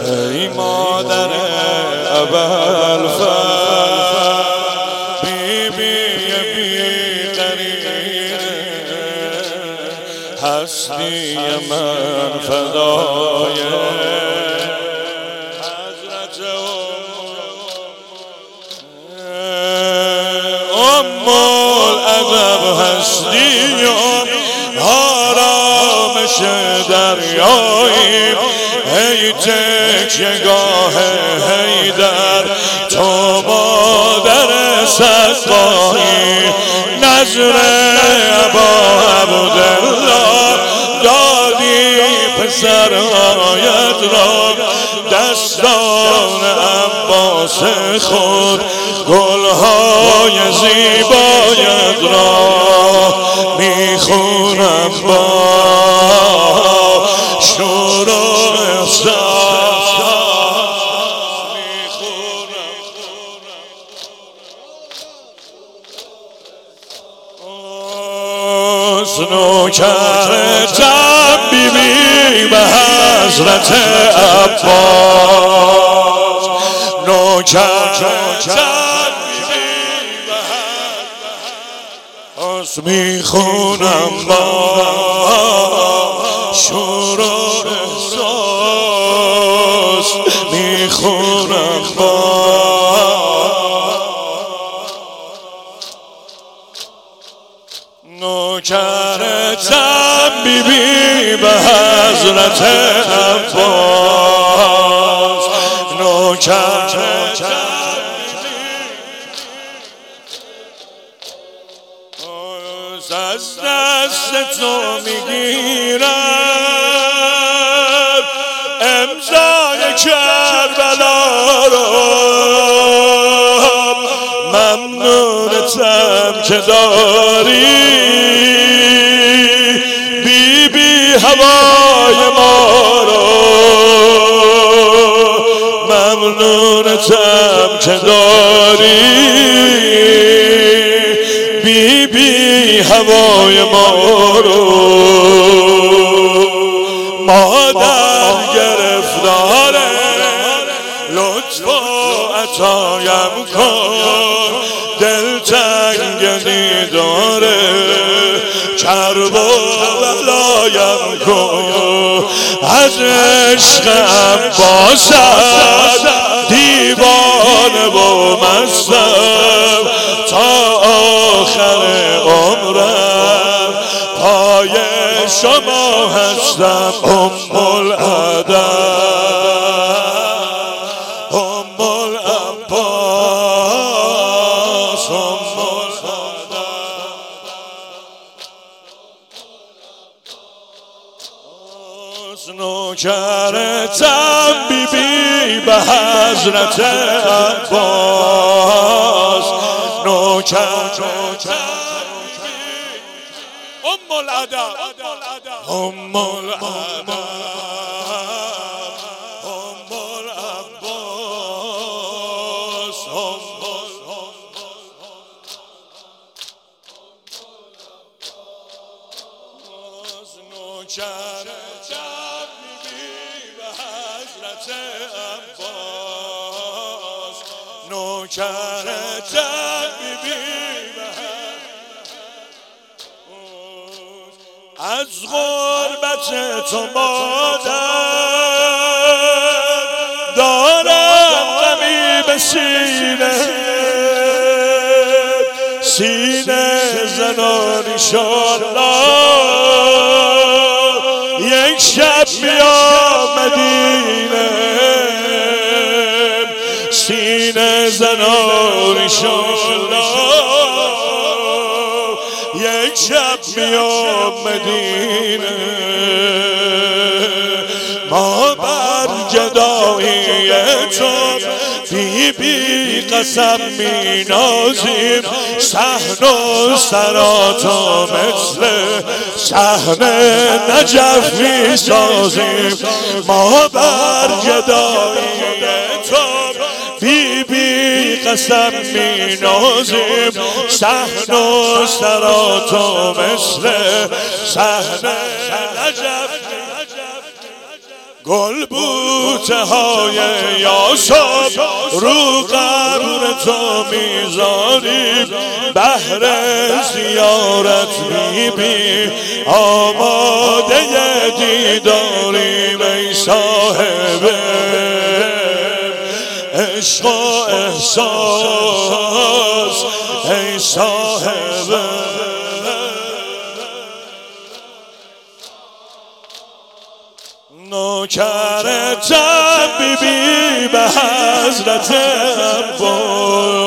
ای مادر ابوالفضل بی قرینه هستی من فدای حضرت ام الادب هستی آرامش دریایی ای تکیهگاه حیدر تو مادر سقایی نظر ابا عبدالله دادی پسرهایت را دستان عباس خود گلهای زیبایت را میخونم با شور و احساس نوکرتم بیبی به حضرت عباس نوکرتم بیبی به حضرت میخونم با شور و احساس میخونم با نوکرتم بیبی به حضرت عباس نوکرتم از دست تو میگیرم امضای کربلا رو ممنونتم که داری هوای ما رو ممنونتم که داری بیبی هوای ما رو مادر گرفتاره لطف و عطایم کن دلتنگ دیداره کرب و بلایم کن از عشق عباست دیوانه و مستم تا آخر عمرم پای شما هستم ام الادب ام العباس ام نوکرتم بیبی به حضرت عباس نوکرتم ام الادب ام الادب ام العباس نوکرتم عباس نوکرتم بیبی از غربت تو مادر دارم غمی به سینه زنان انشالله یک شب بیام مدینه سینه زنان انشالله یک شب بیام مدینه ما بر گدایی تو بیبی قسم می نازیم صحن و سراتو مثل صحن نجف می سازیم ما بر گدایی تو بیبی قسم می نازیم صحن و سراتو مثل صحن نجف گل بوته های یاسب رو قبر تو میذاریم بهر زیارت بیبی آماده دیداریم ای صاحب عشق و احساس ای صاحب نوکر طبیبی به حضرت عباس